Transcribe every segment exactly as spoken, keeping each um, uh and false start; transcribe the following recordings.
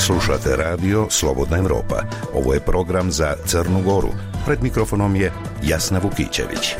Slušate radio Slobodna Evropa. Ovo je program za Crnu Goru. Pred mikrofonom je Jasna Vukićević.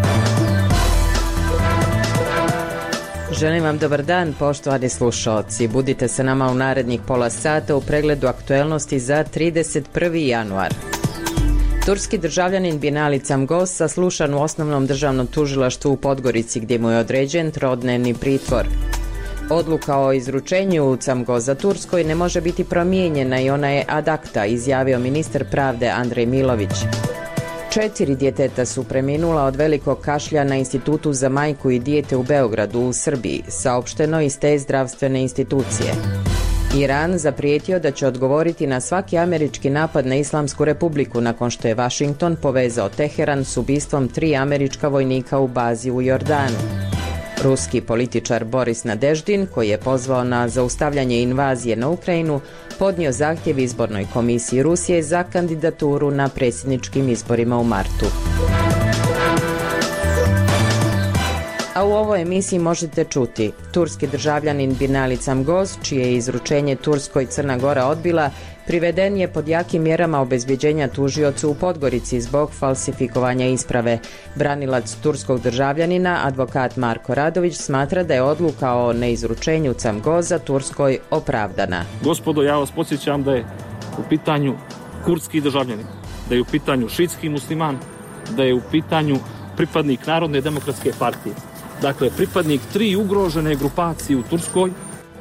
Želim vam dobar dan, poštovani slušaoci. Budite sa nama u narednih pola sata u pregledu aktuelnosti za trideset prvi januar. Turski državljanin Binali Camgoz saslušan u osnovnom državnom tužilaštvu u Podgorici gdje mu je određen trodnevni pritvor. Odluka o izručenju Camgoza Turskoj ne može biti promijenjena i ona je ad acta, izjavio ministar pravde Andrej Milović. Četiri djeteta su preminula od velikog kašlja na Institutu za majku i dijete u Beogradu u Srbiji, saopšteno iz te zdravstvene institucije. Iran zaprijetio da će odgovoriti na svaki američki napad na Islamsku republiku nakon što je Washington povezao Teheran s ubistvom tri američka vojnika u bazi u Jordanu. Ruski političar Boris Nadeždin, koji je pozvao na zaustavljanje invazije na Ukrajinu, podnio zahtjev izbornoj komisiji Rusije za kandidaturu na predsjedničkim izborima u martu. A u ovoj emisiji možete čuti: turski državljanin Binali Camgoz, čije je izručenje Turskoj Crna Gora odbila, priveden je pod jakim mjerama obezbjeđenja tužiocu u Podgorici zbog falsifikovanja isprave. Branilac turskog državljanina, advokat Marko Radović, smatra da je odluka o neizručenju Camgoza Turskoj opravdana. Gospodo, ja vas podsjećam da je u pitanju kurdski državljanin, da je u pitanju šiitski musliman, da je u pitanju pripadnik Narodne demokratske partije. Dakle, pripadnik tri ugrožene grupacije u Turskoj.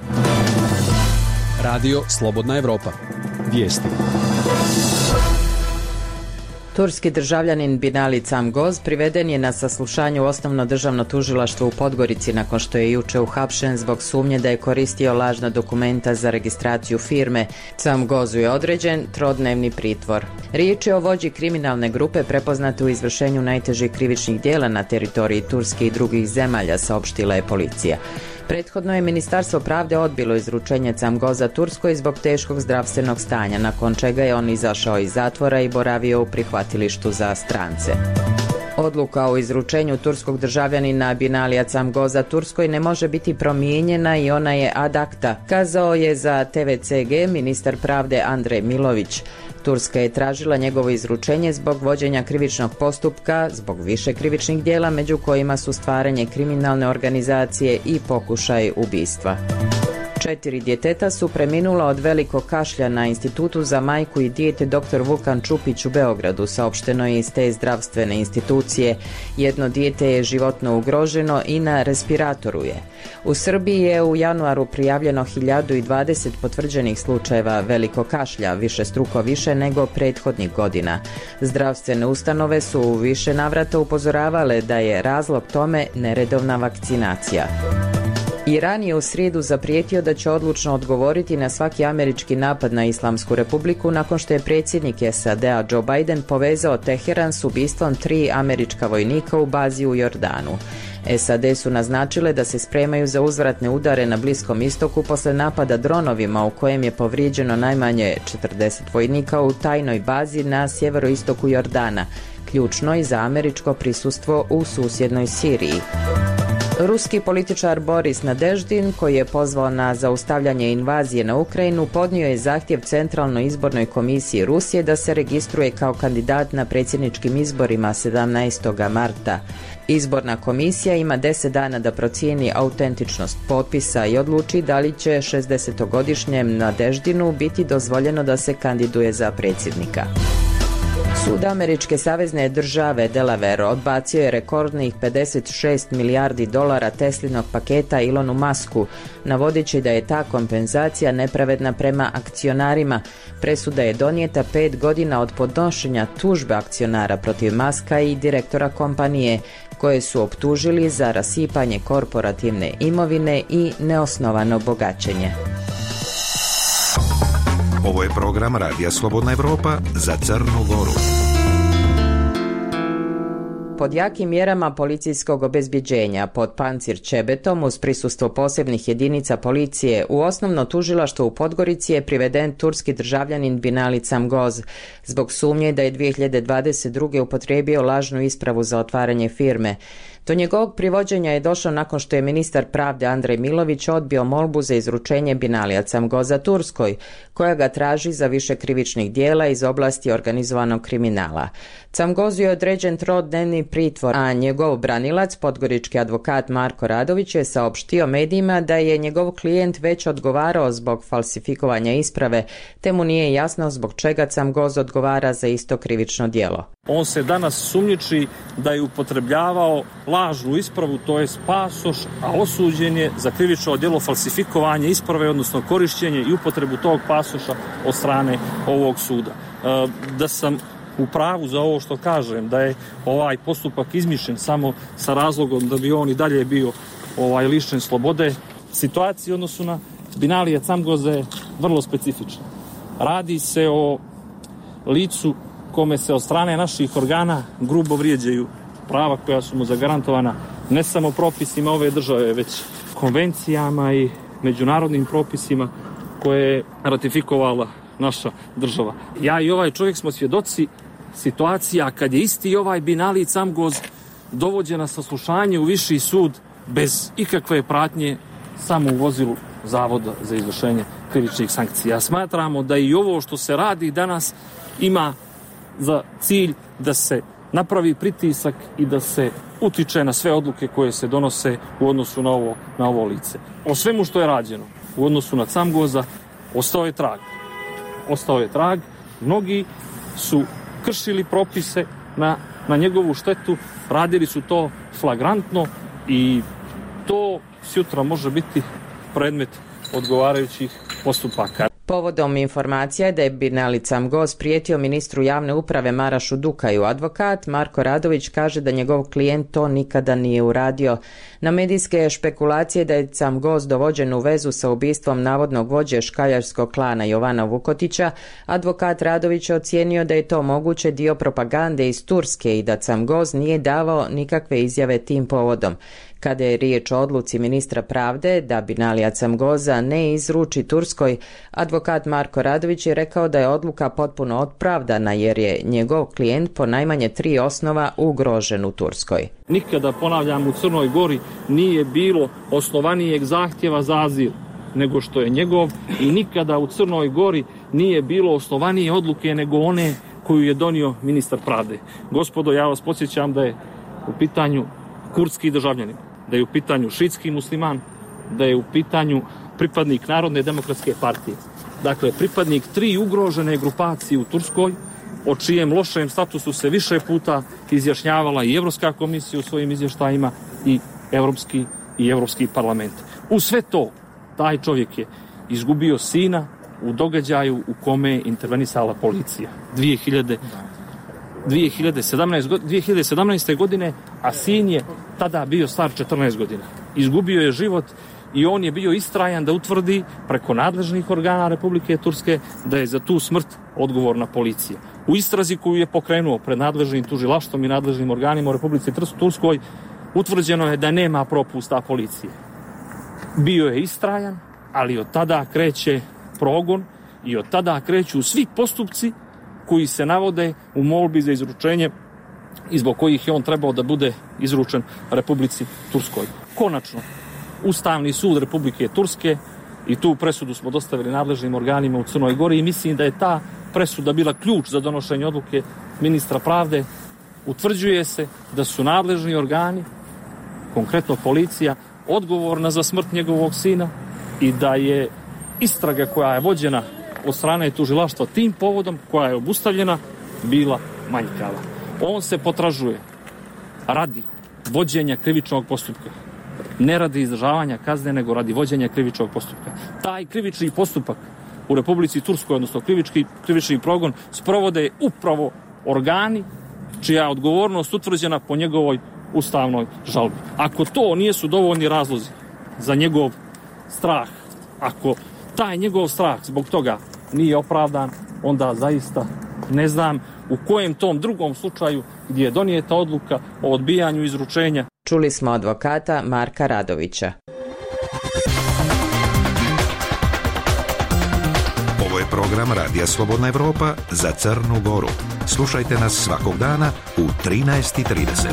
Radio Slobodna Evropa. Vijesti. Turski državljanin Binali Camgoz priveden je na saslušanje u osnovno državno tužilaštvo u Podgorici nakon što je juče uhapšen zbog sumnje da je koristio lažna dokumenta za registraciju firme. Camgozu je određen trodnevni pritvor. Riječ je o vođi kriminalne grupe prepoznate u izvršenju najtežih krivičnih djela na teritoriji Turske i drugih zemalja, saopštila je policija. Prethodno je Ministarstvo pravde odbilo izručenje Camgoza Turskoj zbog teškog zdravstvenog stanja, nakon čega je on izašao iz zatvora i boravio u prihvatilištu za strance. Odluka o izručenju turskog državljanina Binalija Camgoza Turskoj ne može biti promijenjena i ona je ad acta, kazao je za T V C G ministar pravde Andrej Milović. Turska je tražila njegovo izručenje zbog vođenja krivičnog postupka, zbog više krivičnih djela, među kojima su stvaranje kriminalne organizacije i pokušaj ubistva. Četiri djeteta su preminula od velikog kašlja na Institutu za majku i dijete dr. Vukan Čupić u Beogradu, saopšteno je iz te zdravstvene institucije. Jedno dijete je životno ugroženo i na respiratoru je. U Srbiji je u januaru prijavljeno hiljadu dvadeset potvrđenih slučajeva velikog kašlja, višestruko više nego prethodnih godina. Zdravstvene ustanove su u više navrata upozoravale da je razlog tome neredovna vakcinacija. Iran je u srijedu zaprijetio da će odlučno odgovoriti na svaki američki napad na Islamsku republiku nakon što je predsjednik S A D-a Joe Biden povezao Teheran s ubistvom tri američka vojnika u bazi u Jordanu. S A D su naznačile da se spremaju za uzvratne udare na Bliskom istoku posle napada dronovima u kojem je povrijeđeno najmanje četrdeset vojnika u tajnoj bazi na sjeveroistoku Jordana, ključnoj za američko prisustvo u susjednoj Siriji. Ruski političar Boris Nadeždin, koji je pozvao na zaustavljanje invazije na Ukrajinu, podnio je zahtjev Centralnoj izbornoj komisiji Rusije da se registruje kao kandidat na predsjedničkim izborima sedamnaestog marta. Izborna komisija ima deset dana da procijeni autentičnost potpisa i odluči da li će šezdesetogodišnjem Nadeždinu biti dozvoljeno da se kandiduje za predsjednika. Sud američke savezne države Delaware odbacio je rekordnih pedeset šest milijardi dolara Teslinog paketa Elonu Musku, navodeći da je ta kompenzacija nepravedna prema akcionarima. Presuda je donijeta pet godina od podnošenja tužbe akcionara protiv Muska i direktora kompanije, koje su optužili za rasipanje korporativne imovine i neosnovano bogaćenje. Ovo je program Radija Slobodna Evropa za Crnu Goru. pod jakim mjerama policijskog obezbjeđenja pod pancir Čebetom uz prisustvo posebnih jedinica policije u osnovno tužilaštvo u Podgorici je priveden turski državljanin Binali Camgoz zbog sumnje da je dvije hiljade dvadeset druge upotrijebio lažnu ispravu za otvaranje firme. Do njegovog privođenja je došlo nakon što je ministar pravde Andrej Milović odbio molbu za izručenje Binalija Camgoza Turskoj, koja ga traži za više krivičnih dijela iz oblasti organizovanog kriminala. Camgozu je određen trodnevni pritvor, a njegov branilac, podgorički advokat Marko Radović, je saopštio medijima da je njegov klijent već odgovarao zbog falsifikovanja isprave, te mu nije jasno zbog čega Camgoz odgovara za isto krivično djelo. On se danas sumnjiči da je upotrebljavao lažnu ispravu, to je pasoš, a osuđen je za krivično djelo falsifikovanja isprave, odnosno korišćenje i upotrebu tog pasoša od strane ovog suda. E, da sam u pravu za ovo što kažem, da je ovaj postupak izmišljen samo sa razlogom da bi on i dalje bio ovaj lišen slobode, situacija u odnosu na Binalija Camgoza je vrlo specifična. Radi se o licu kome se od strane naših organa grubo vrijeđaju prava koja su mu zagarantovana ne samo propisima ove države, već konvencijama i međunarodnim propisima koje je ratifikovala naša država. Ja i ovaj čovjek smo svjedoci situacija kad je isti ovaj Binali Camgoz dovođen na saslušanje u viši sud bez ikakve pratnje samo u vozilu Zavoda za izvršenje krivičnih sankcija. Smatramo da i ovo što se radi danas ima za cilj da se napravi pritisak i da se utiče na sve odluke koje se donose u odnosu na ovo, na ovo lice. O svemu što je rađeno u odnosu na Camgoza ostao je trag. Ostao je trag. Mnogi su kršili propise na, na njegovu štetu, radili su to flagrantno i to sutra može biti predmet odgovarajućih postupaka. Povodom informacija je da je Binali Camgoz prijetio ministru javne uprave Marašu Dukaju. Advokat Marko Radović kaže da njegov klijent to nikada nije uradio. Na medijske špekulacije da je Camgoz dovođen u vezu sa ubistvom navodnog vođe škaljarskog klana Jovana Vukotića, advokat Radović je ocijenio da je to moguće dio propagande iz Turske i da Camgoz nije davao nikakve izjave tim povodom. Kada je riječ o odluci ministra pravde da Binalija Camgoza ne izruči Turskoj, advokat Marko Radović je rekao da je odluka potpuno opravdana jer je njegov klijent po najmanje tri osnova ugrožen u Turskoj. Nikada, ponavljam, u Crnoj Gori nije bilo osnovanijeg zahtjeva za azil nego što je njegov i nikada u Crnoj Gori nije bilo osnovanije odluke nego one koju je donio ministar pravde. Gospodo, ja vas podsjećam da je u pitanju kurdski državljanin, da je u pitanju šiitski musliman, da je u pitanju pripadnik Narodne demokratske partije. Dakle, pripadnik tri ugrožene grupacije u Turskoj, o čijem lošem statusu se više puta izjašnjavala i Evropska komisija u svojim izvještajima i Evropski i Evropski parlament. U sve to, taj čovjek je izgubio sina u događaju u kome je intervenisala policija dvije hiljade sedamnaeste. godine, a sin je tada bio star četrnaest godina. Izgubio je život i on je bio istrajan da utvrdi preko nadležnih organa Republike Turske da je za tu smrt odgovorna policija. U istrazi koju je pokrenuo pred nadležnim tužilaštvom i nadležnim organima u Republici Turskoj utvrđeno je da nema propusta policije. Bio je istrajan, ali od tada kreće progon i od tada kreću svi postupci koji se navode u molbi za izručenje i zbog kojih je on trebao da bude izručen Republici Turskoj. Konačno, Ustavni sud Republike Turske, i tu presudu smo dostavili nadležnim organima u Crnoj Gori i mislim da je ta presuda bila ključ za donošenje odluke ministra pravde, utvrđuje se da su nadležni organi, konkretno policija, odgovorna za smrt njegovog sina i da je istraga koja je vođena od strane tužilaštva tim povodom, koja je obustavljena, bila manjkava. On se potražuje radi vođenja krivičnog postupka. Ne radi izdržavanja kazne, nego radi vođenja krivičnog postupka. Taj krivični postupak u Republici Turskoj, odnosno krivički, krivični progon, sprovode upravo organi čija je odgovornost utvrđena po njegovoj ustavnoj žalbi. Ako to nisu dovoljni razlozi za njegov strah, ako taj njegov strah zbog toga nije opravdan, onda zaista Ne znam u kojem tom drugom slučaju gdje je donijeta odluka o odbijanju izručenja. Čuli smo advokata Marka Radovića. Ovo je program Radija Slobodna Evropa za Crnu Goru. Slušajte nas svakog dana u trinaest i trideset.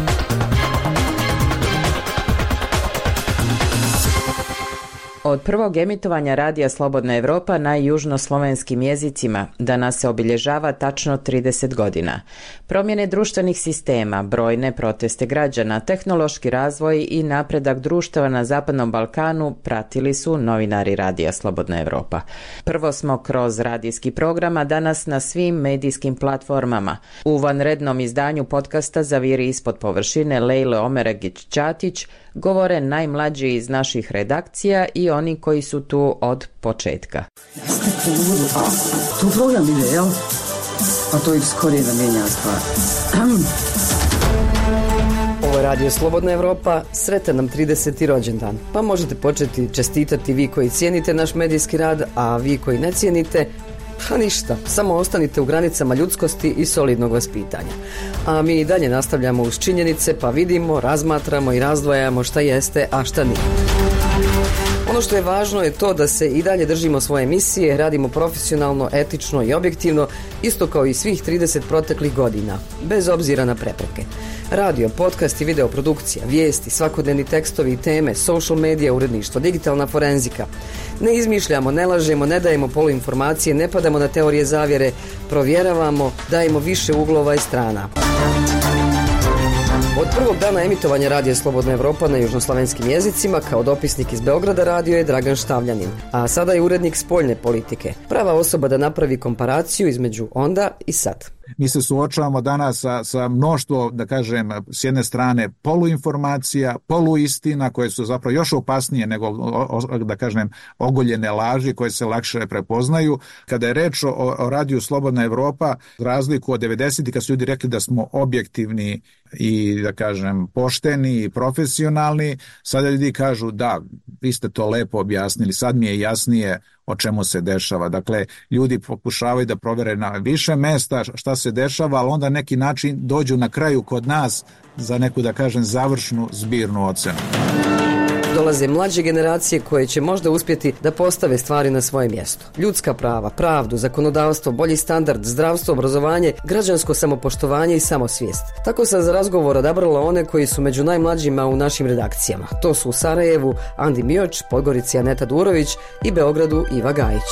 Od prvog emitovanja Radija Slobodna Evropa na južnoslovenskim jezicima danas se obilježava tačno trideset godina. Promjene društvenih sistema, brojne proteste građana, tehnološki razvoj i napredak društava na Zapadnom Balkanu pratili su novinari Radija Slobodna Evropa. Prvo smo kroz radijski program, a danas na svim medijskim platformama. U vanrednom izdanju podcasta Zaviri ispod površine Lejle Omeregić-Ćatić govore najmlađi iz naših redakcija i oni koji su tu od početka. Tu program ide, jel? A to i skorije da mijenja stvar. Ovo je Radio Slobodna Evropa, sretan nam trideseti rođendan. Pa možete početi čestitati vi koji cijenite naš medijski rad, a vi koji ne cijenite, pa ništa, samo ostanite u granicama ljudskosti i solidnog vaspitanja. A mi i dalje nastavljamo uz činjenice, pa vidimo, razmatramo i razdvajamo šta jeste, a šta nije. Ono što je važno je to da se i dalje držimo svoje emisije, radimo profesionalno, etično i objektivno, isto kao i svih trideset proteklih godina, bez obzira na prepreke. Radio, podcast i videoprodukcija, vijesti, svakodnevni tekstovi i teme, social media, uredništvo, digitalna forenzika. Ne izmišljamo, ne lažemo, ne dajemo poluinformacije, ne padamo na teorije zavjere, provjeravamo, dajemo više uglova i strana. Od prvog dana emitovanja Radija Slobodna Evropa na južnoslavenskim jezicima kao dopisnik iz Beograda radio je Dragan Štavljanin, a sada je urednik spoljne politike. Prava osoba da napravi komparaciju između onda i sad. Mi se suočavamo danas sa, sa mnoštvo, da kažem, s jedne strane poluinformacija, poluistina koje su zapravo još opasnije nego, da kažem, ogoljene laži koje se lakše prepoznaju. Kada je reč o, o Radiju Slobodna Evropa, razliku od devedesetih kad su ljudi rekli da smo objektivni i, da kažem, pošteni i profesionalni, sada ljudi kažu da, vi ste to lepo objasnili, sad mi je jasnije o čemu se dešava. Dakle, ljudi pokušavaju da provere na više mesta šta se dešava, ali onda neki način dođu na kraju kod nas za neku, da kažem, završnu zbirnu ocenu. Dolaze mlađe generacije koje će možda uspjeti da postave stvari na svoje mjesto. Ljudska prava, pravdu, zakonodavstvo, bolji standard, zdravstvo, obrazovanje, građansko samopoštovanje i samosvijest. Tako sam za razgovor odabrala one koji su među najmlađima u našim redakcijama. To su u Sarajevu Andi Mioč, Podgorici Aneta Durović i Beogradu Iva Gajić.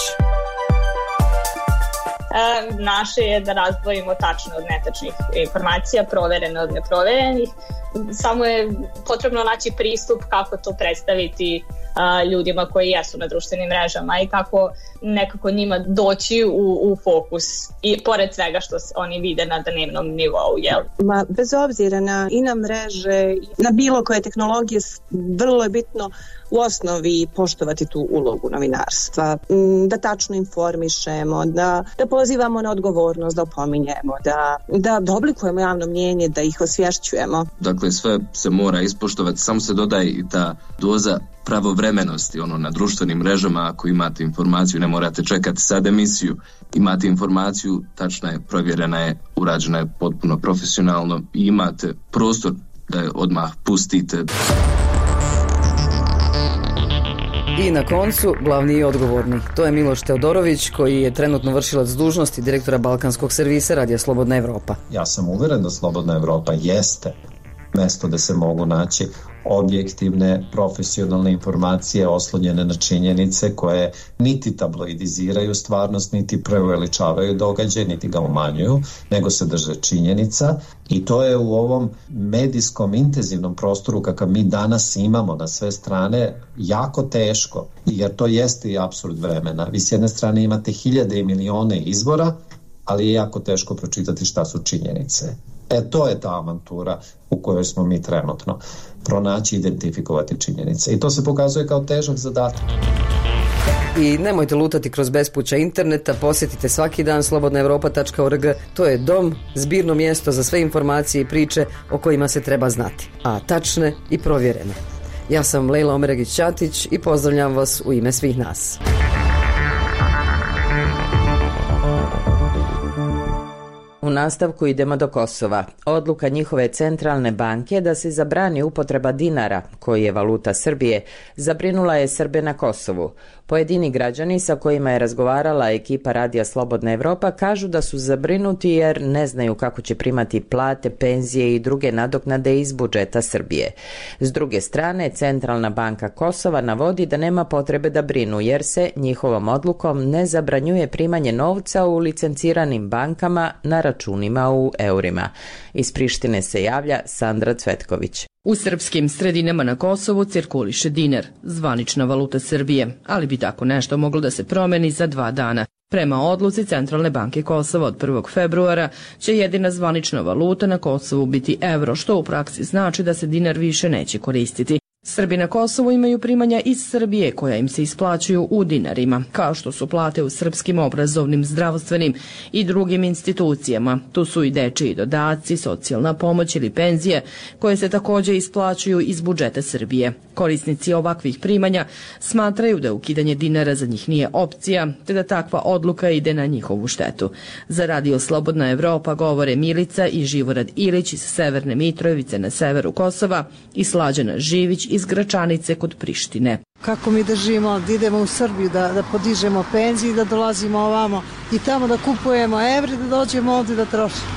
Naše je da razdvojimo tačne od netačnih informacija, proverene od neproverenih. Samo je potrebno naći pristup kako to predstaviti uh, ljudima koji jesu na društvenim mrežama i kako nekako njima doći u, u fokus i pored svega što oni vide na dnevnom nivou. Jel? Ma, bez obzira na i na mreže, na bilo koje tehnologije, vrlo je bitno u osnovi poštovati tu ulogu novinarstva, da tačno informišemo, da, da pozivamo na odgovornost, da opominjemo, da, da, da oblikujemo javno mnjenje, da ih osvješćujemo. Dakle, sve se mora ispoštovati, samo se dodaje i ta doza pravovremenosti, ono, na društvenim mrežama, ako imate informaciju, ne morate čekati sad emisiju, imate informaciju, tačna je, provjerena je, urađena je potpuno profesionalno i imate prostor da je odmah pustite. I na koncu, glavni i odgovorni. To je Miloš Teodorović, koji je trenutno vršilac dužnosti direktora Balkanskog servisa Radija Slobodna Evropa. Ja sam uvjeren da Slobodna Evropa jeste mjesto da se mogu naći objektivne, profesionalne informacije oslonjene na činjenice koje niti tabloidiziraju stvarnost, niti preuveličavaju događaj, niti ga umanjuju, nego se drže činjenica. I to je u ovom medijskom intenzivnom prostoru kakav mi danas imamo na sve strane jako teško, jer to jeste i apsurd vremena. Vi s jedne strane imate hiljade i milijone izbora, ali je jako teško pročitati šta su činjenice. E, to je ta avantura u kojoj smo mi trenutno. Pronaći, identifikovati činjenice. I to se pokazuje kao težak zadatak. I nemojte lutati kroz bespuća interneta, posjetite svaki dan slobodna evropa tačka org. To je dom, zbirno mjesto za sve informacije i priče o kojima se treba znati, a tačne i provjerene. Ja sam Lejla Omeregić-Ćatić i pozdravljam vas u ime svih nas. U nastavku idemo do Kosova. Odluka njihove centralne banke da se zabrani upotreba dinara, koji je valuta Srbije, zabrinula je Srbe na Kosovu. Pojedini građani sa kojima je razgovarala ekipa Radija Slobodna Evropa kažu da su zabrinuti jer ne znaju kako će primati plate, penzije i druge nadoknade iz budžeta Srbije. S druge strane, Centralna banka Kosova navodi da nema potrebe da brinu jer se njihovom odlukom ne zabranjuje primanje novca u licenciranim bankama na računima u eurima. Iz Prištine se javlja Sandra Cvetković. U srpskim sredinama na Kosovu cirkuliše dinar, zvanična valuta Srbije, ali bi tako nešto moglo da se promeni za dva dana. Prema odluci Centralne banke Kosova od prvog februara će jedina zvanična valuta na Kosovu biti evro, što u praksi znači da se dinar više neće koristiti. Srbi na Kosovu imaju primanja iz Srbije koja im se isplaćuju u dinarima, kao što su plate u srpskim obrazovnim, zdravstvenim i drugim institucijama. Tu su i dečiji dodaci, socijalna pomoć ili penzije koje se također isplaćuju iz budžeta Srbije. Korisnici ovakvih primanja smatraju da ukidanje dinara za njih nije opcija, te da takva odluka ide na njihovu štetu. Za Radio Slobodna Evropa govore Milica i Živorad Ilić iz Severne Mitrovice na severu Kosova i Slađana Živić iz Gračanice kod Prištine. Kako mi da živimo, da idemo u Srbiju, da, da podižemo penzije, da dolazimo ovamo i tamo da kupujemo evre, da dođemo ovdje da trošimo.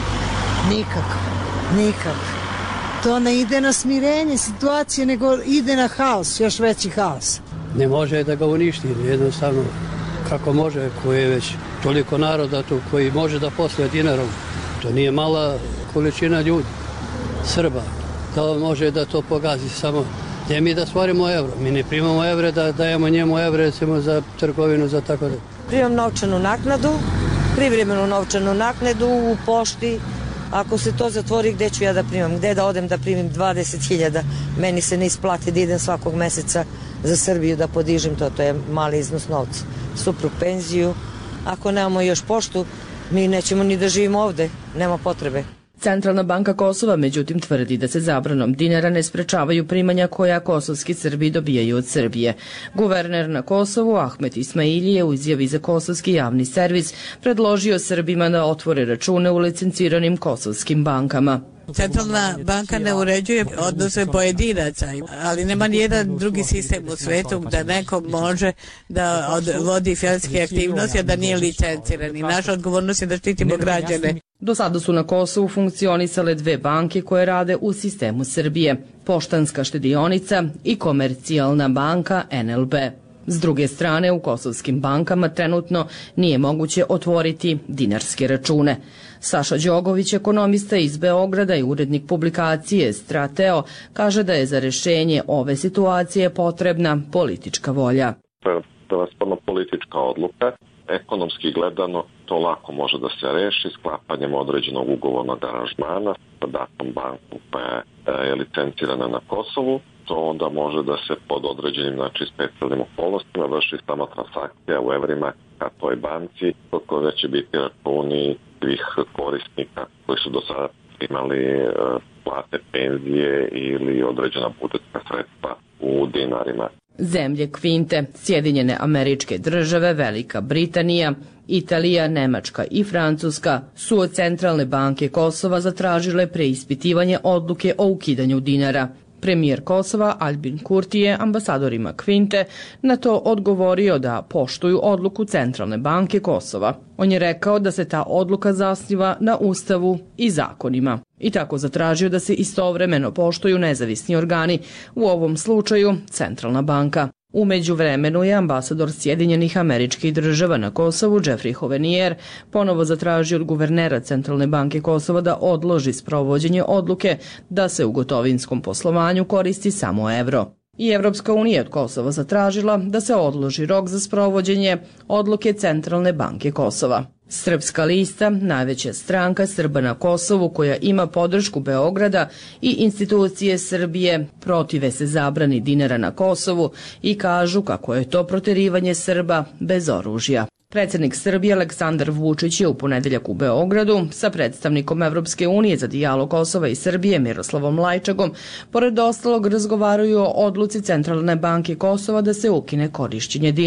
Nikako, nikako. To ne ide na smirenje situacije, nego ide na haos, još veći haos. Ne može da ga uništi, jednostavno kako može, koji je već toliko naroda tu, koji može da posluje dinarom. To nije mala količina ljudi, Srba. To može da to pogazi samo. Gdje mi da stvorimo euro? Mi ne primamo evre, da dajemo njemu evre recimo za trgovinu, za tako da. Primam novčanu naknadu, privremenu novčanu naknadu u pošti. Ako se to zatvori, gde ću ja da primam? Gde da odem da primim dvadeset hiljada? Meni se ne isplati da idem svakog meseca za Srbiju da podižem to. To je mali iznos novca. Suprug penziju. Ako nemamo još poštu, mi nećemo ni da živimo ovde. Nema potrebe. Centralna banka Kosova međutim tvrdi da se zabranom dinara ne sprečavaju primanja koja kosovski Srbi dobijaju od Srbije. Guverner na Kosovu Ahmet Ismaili je u izjavi za kosovski javni servis predložio Srbima da otvore račune u licenciranim kosovskim bankama. Centralna banka ne uređuje odnose pojedinaca, ali nema nijedan drugi sistem u svetu da neko može da vodi financijske aktivnosti, a da nije licenciran. I naša odgovornost je da štitimo građane. Do sada su na Kosovu funkcionisale dve banke koje rade u sistemu Srbije, Poštanska štedionica i Komercijalna banka N L B. S druge strane, u kosovskim bankama trenutno nije moguće otvoriti dinarske račune. Saša Đogović, ekonomista iz Beograda i urednik publikacije Strateo, kaže da je za rešenje ove situacije potrebna politička volja. To je prevashodno politička odluka. Ekonomski gledano to lako može da se reši sklapanjem određenog ugovornog aranžmana sa datom banku koja je licencirana na Kosovu. To onda može da se pod određenim, znači, specijalnim okolnostima vrši samo transakcija u evrima ka toj banci, kod koja će biti računi svih korisnika koji su do sada imali e, plate, penzije ili određena budžetska sredstva u dinarima. Zemlje Kvinte, Sjedinjene Američke Države, Velika Britanija, Italija, Nemačka i Francuska su od Centralne banke Kosova zatražile preispitivanje odluke o ukidanju dinara. Premijer Kosova Albin Kurti je ambasadorima Kvinte na to odgovorio da poštuju odluku Centralne banke Kosova. On je rekao da se ta odluka zasniva na Ustavu i zakonima i tako zatražio da se istovremeno poštuju nezavisni organi, u ovom slučaju Centralna banka. U međuvremenu je ambasador Sjedinjenih Američkih Država na Kosovu Jeffrey Hovenier ponovo zatražio od guvernera Centralne banke Kosova da odloži sprovođenje odluke da se u gotovinskom poslovanju koristi samo evro. I Evropska unija od Kosova zatražila da se odloži rok za sprovođenje odluke Centralne banke Kosova. Srpska lista, najveća stranka Srba na Kosovu koja ima podršku Beograda i institucije Srbije, protive se zabrani dinara na Kosovu i kažu kako je to proterivanje Srba bez oružja. Predsjednik Srbije Aleksandar Vučić je u ponedeljak u Beogradu sa predstavnikom Evropske unije za dijalog Kosova i Srbije Miroslavom Lajčagom pored ostalog razgovaraju o odluci Centralne banke Kosova da se ukine korišćenje dinara.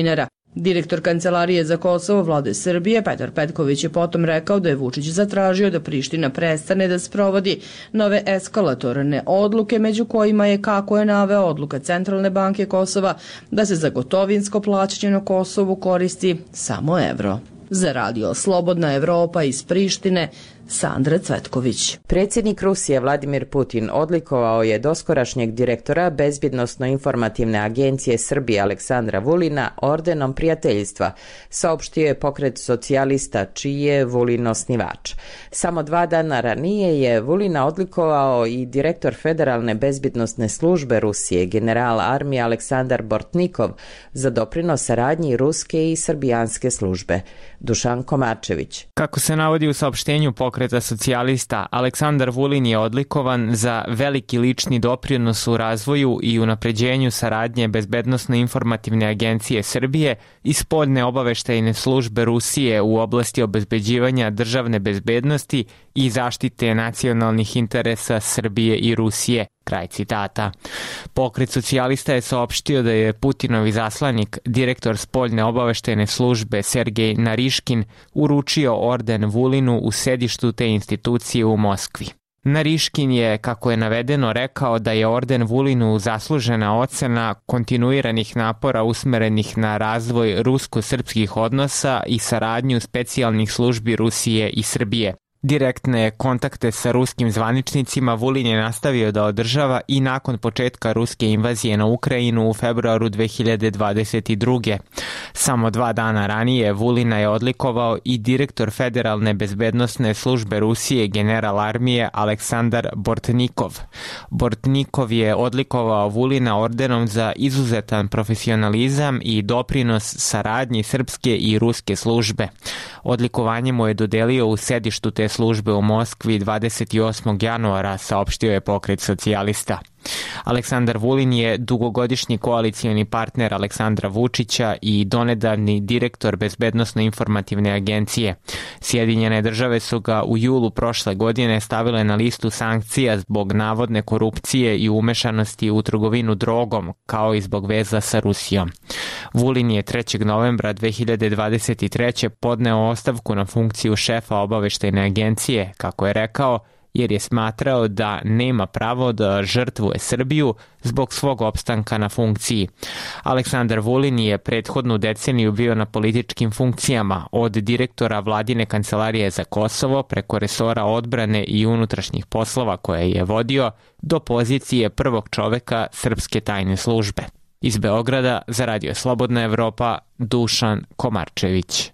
Direktor Kancelarije za Kosovo vlade Srbije Petar Petković je potom rekao da je Vučić zatražio da Priština prestane da sprovodi nove eskalatorne odluke, među kojima je, kako je naveo, odluka Centralne banke Kosova da se za gotovinsko plaćanje na Kosovu koristi samo evro. Za radio Slobodna Evropa iz Prištine, Sandra Cvetković. Predsjednik Rusije Vladimir Putin odlikovao je doskorašnjeg direktora Bezbjednosno-informativne agencije Srbije Aleksandra Vulina ordenom prijateljstva, saopštio je Pokret socijalista čiji je Vulin osnivač. Samo dva dana ranije je Vulina odlikovao i direktor Federalne bezbjednosne službe Rusije, general armije Aleksandar Bortnikov, za doprinos saradnji ruske i srbijanske službe. Dušan Komarčević. Kako se navodi u saopštenju Pokreta socijalista, Aleksandar Vulin je odlikovan za veliki lični doprinos u razvoju i unapređenju saradnje Bezbednosno-informativne agencije Srbije i spoljne obaveštajne službe Rusije u oblasti obezbeđivanja državne bezbednosti i zaštite nacionalnih interesa Srbije i Rusije. Kraj citata. Pokret socijalista je saopštio da je Putinov izaslanik, direktor spoljne obaveštajne službe Sergej Nariškin, uručio orden Vulinu u sedištu te institucije u Moskvi. Nariškin je, kako je navedeno, rekao da je orden Vulinu zaslužena ocena kontinuiranih napora usmerenih na razvoj rusko-srpskih odnosa i saradnju specijalnih službi Rusije i Srbije. Direktne kontakte sa ruskim zvaničnicima Vulin je nastavio da održava i nakon početka ruske invazije na Ukrajinu u februaru dve hiljade dvadeset druge. Samo dva dana ranije Vulina je odlikovao i direktor Federalne bezbednosne službe Rusije general armije Aleksandar Bortnikov. Bortnikov je odlikovao Vulina ordenom za izuzetan profesionalizam i doprinos saradnji srpske i ruske službe. Odlikovanje mu je dodelio u sedištu te službe u Moskvi dvadeset osmog januara, saopštio je Pokret socijalista. Aleksandar Vulin je dugogodišnji koalicioni partner Aleksandra Vučića i donedavni direktor Bezbednosno-informativne agencije. Sjedinjene države su ga u julu prošle godine stavile na listu sankcija zbog navodne korupcije i umešanosti u trgovinu drogom, kao i zbog veza sa Rusijom. Vulin je trećeg novembra dve hiljade dvadeset treće podneo ostavku na funkciju šefa obaveštajne agencije, kako je rekao, jer je smatrao da nema pravo da žrtvuje Srbiju zbog svog opstanka na funkciji. Aleksandar Vulin je prethodnu deceniju bio na političkim funkcijama, od direktora Vladine kancelarije za Kosovo preko resora odbrane i unutrašnjih poslova koje je vodio do pozicije prvog čoveka srpske tajne službe. Iz Beograda za Radio Slobodna Evropa, Dušan Komarčević.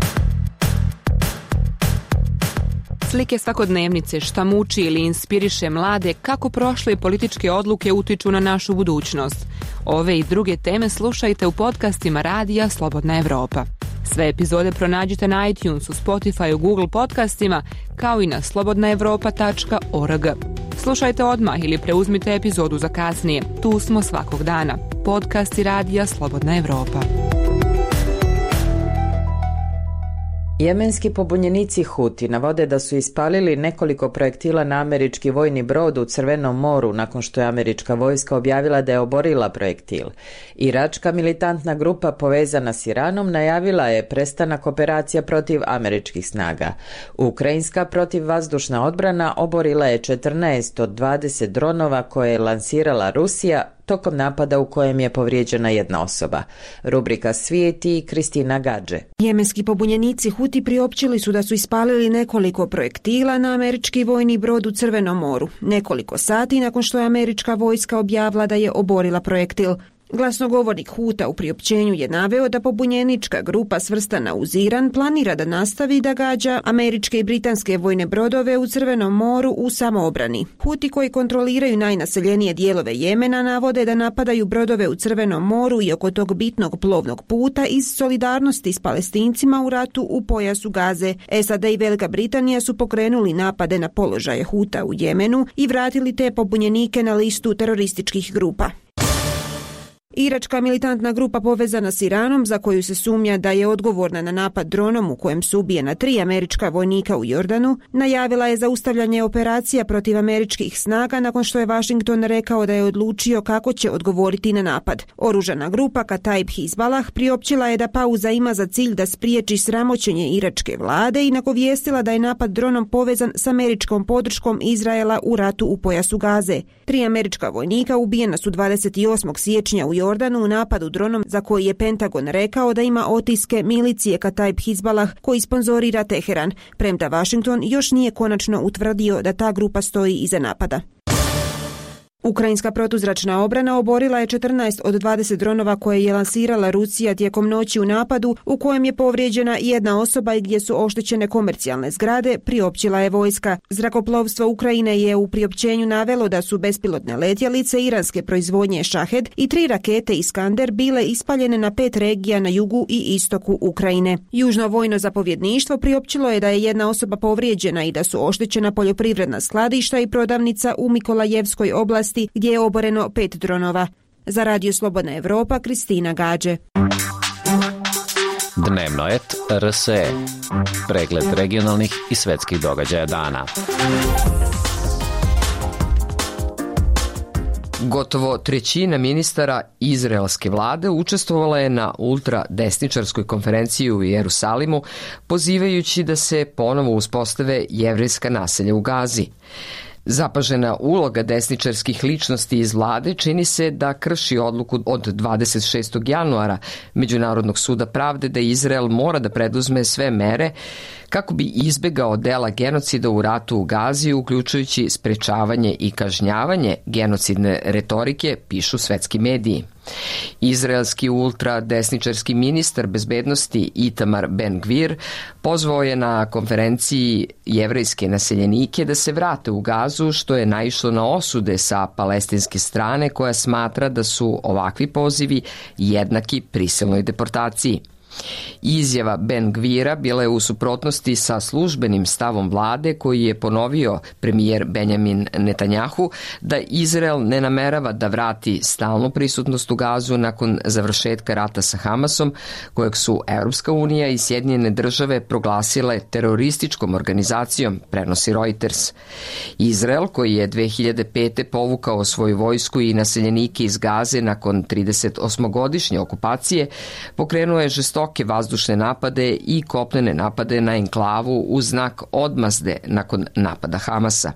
Slike svakodnevnice, šta muči ili inspiriše mlade, kako prošle političke odluke utiču na našu budućnost. Ove i druge teme slušajte u podcastima Radija Slobodna Evropa. Sve epizode pronađite na iTunesu, Spotify, Google podcastima, kao i na slobodna evropa tačka org. Slušajte odmah ili preuzmite epizodu za kasnije. Tu smo svakog dana. Podcasti Radija Slobodna Evropa. Jemenski pobunjenici Huti navode da su ispalili nekoliko projektila na američki vojni brod u Crvenom moru nakon što je američka vojska objavila da je oborila projektil. Iračka militantna grupa povezana s Iranom najavila je prestanak operacija protiv američkih snaga. Ukrajinska protivvazdušna odbrana oborila je četrnaest od dvadeset dronova koje je lansirala Rusija tokom napada u kojem je povrijeđena jedna osoba. Rubrika Svijeti i Kristina Gadže. Jemenski pobunjenici Huti priopćili su da su ispalili nekoliko projektila na američki vojni brod u Crvenom moru, nekoliko sati nakon što je američka vojska objavila da je oborila projektil. Glasnogovornik Huta u priopćenju je naveo da pobunjenička grupa svrstana uz Iran planira da nastavi da gađa američke i britanske vojne brodove u Crvenom moru u samoobrani. Huti koji kontroliraju najnaseljenije dijelove Jemena navode da napadaju brodove u Crvenom moru i oko tog bitnog plovnog puta iz solidarnosti s Palestincima u ratu u pojasu Gaze. S A D i Velika Britanija su pokrenuli napade na položaje Huta u Jemenu i vratili te pobunjenike na listu terorističkih grupa. Iračka militantna grupa povezana s Iranom, za koju se sumnja da je odgovorna na napad dronom u kojem su ubijena tri američka vojnika u Jordanu, najavila je zaustavljanje operacija protiv američkih snaga nakon što je Washington rekao da je odlučio kako će odgovoriti na napad. Oružana grupa Kataib Hizbalah priopćila je da pauza ima za cilj da spriječi sramoćenje iračke vlade i nagovijestila da je napad dronom povezan s američkom podrškom Izraela u ratu u pojasu Gaze. Tri američka vojnika ubijena su dvadeset osmog siječnja u Jordanu u napadu dronom za koji je Pentagon rekao da ima otiske milicije Kataib Hizbalah koji sponzorira Teheran, premda Washington još nije konačno utvrdio da ta grupa stoji iza napada. Ukrajinska protuzračna obrana oborila je četrnaest od dvadeset dronova koje je lansirala Rusija tijekom noći u napadu u kojem je povrijeđena jedna osoba i gdje su oštećene komercijalne zgrade, priopćila je vojska. Zrakoplovstvo Ukrajine je u priopćenju navelo da su bespilotne letjelice iranske proizvodnje Shahed i tri rakete Iskander bile ispaljene na pet regija na jugu i istoku Ukrajine. Južno vojno zapovjedništvo priopćilo je da je jedna osoba povrijeđena i da su oštećena poljoprivredna skladišta i prodavnica u Mikolajevskoj oblasti gdje je oboreno pet dronova. Za Radio Slobodna Evropa, Kristina Gađe. Dnevno et R S E. Pregled regionalnih i svetskih događaja dana. Gotovo trećina ministara izraelske vlade učestvovala je na ultradesničarskoj konferenciji u Jerusalimu, pozivajući da se ponovo uspostave jevrejska naselja u Gazi. Zapažena uloga desničarskih ličnosti iz vlade čini se da krši odluku od dvadeset šestog januara Međunarodnog suda pravde da Izrael mora da preduzme sve mere kako bi izbegao dela genocida u ratu u Gazi, uključujući sprečavanje i kažnjavanje genocidne retorike, pišu svetski mediji. Izraelski ultradesničarski ministar bezbednosti Itamar Ben-Gvir pozvao je na konferenciji jevrejske naseljenike da se vrate u Gazu, što je naišlo na osude sa palestinske strane koja smatra da su ovakvi pozivi jednaki prisilnoj deportaciji. Izjava Ben-Gvira bila je u suprotnosti sa službenim stavom vlade koji je ponovio premijer Benjamin Netanjahu da Izrael ne namerava da vrati stalnu prisutnost u Gazu nakon završetka rata sa Hamasom, kojeg su Evropska unija i Sjedinjene države proglasile terorističkom organizacijom, prenosi Reuters. Izrael, koji je dve hiljade pete povukao svoju vojsku i naseljenike iz Gaze nakon tridesetosmogodišnje okupacije, pokrenuo je žestoke vazdušne napade i kopnene napade na enklavu u znak odmazde nakon napada Hamasa.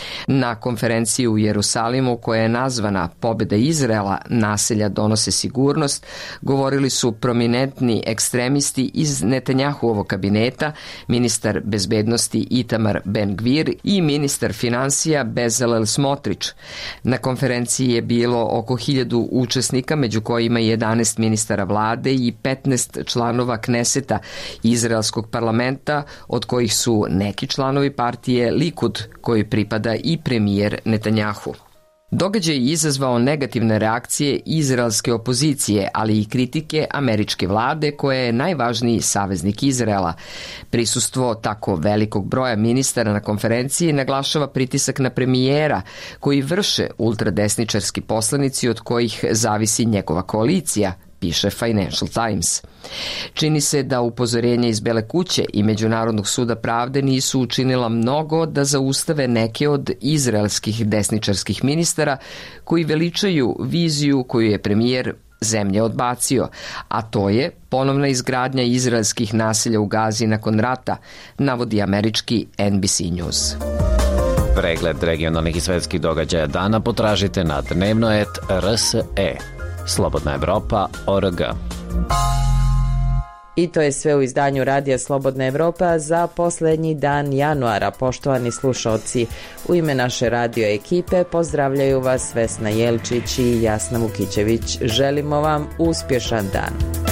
Na konferenciji u Jerusalimu, koja je nazvana Pobjeda Izraela, naselja donose sigurnost, govorili su prominentni ekstremisti iz Netanjahuovog kabineta, ministar bezbednosti Itamar Ben-Gvir i ministar finansija Bezalel Smotrić. Na konferenciji je bilo oko hiljadu učesnika, među kojima jedanaest ministara vlade i petnaest članova Kneseta izraelskog parlamenta, od kojih su neki članovi partije Likud, koji pripada i premijer Netanjahu. Događaj je izazvao negativne reakcije izraelske opozicije, ali i kritike američke vlade koja je najvažniji saveznik Izraela. Prisustvo tako velikog broja ministara na konferenciji naglašava pritisak na premijera koji vrše ultradesničarski poslanici od kojih zavisi njegova koalicija, piše Financial Times. Čini se da upozorenja iz Bele kuće i Međunarodnog suda pravde nisu učinila mnogo da zaustave neke od izraelskih desničarskih ministara koji veličaju viziju koju je premijer zemlje odbacio, a to je ponovna izgradnja izraelskih naselja u Gazi nakon rata, navodi američki N B C News. Pregled regionalnih i svetskih događaja dana potražite na dnevno et R S E. Slobodna Evropa, O R G. I to je sve u izdanju Radija Slobodna Evropa za posljednji dan januara. Poštovani slušalci, u ime naše radio ekipe pozdravljaju vas Vesna Jelčić i Jasna Vukićević. Želimo vam uspješan dan.